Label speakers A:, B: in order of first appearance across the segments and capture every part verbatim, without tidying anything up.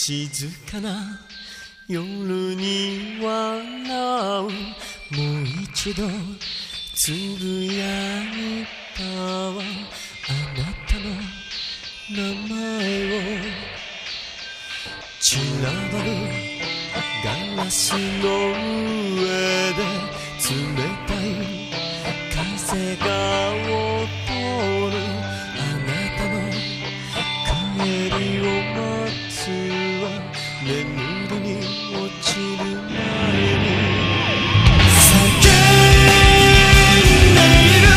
A: 静かな夜に笑う。もう一度つぶやいたわ、あなたの名前を。散らばるガラスの上で冷たい風が踊る。あなたの帰りを待つわ、眠りに落ちる前に。叫んでいる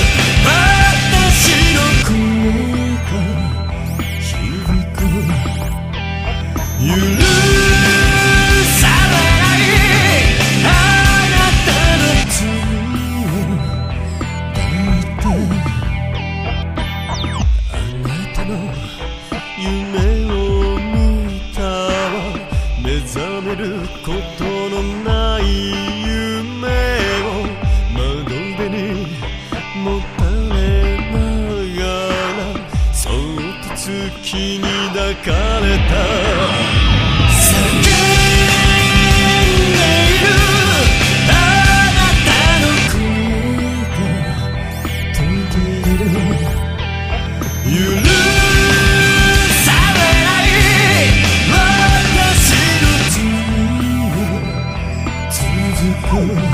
A: 私の声が響く。許されないあなたの罪を抱いて、あなたの夢を見たわ。目覚めることのない夢を窓辺にもたれながら、そっと月に抱かれた。叫んでいるあなたの声が途切れる。許されない私の罪を続く。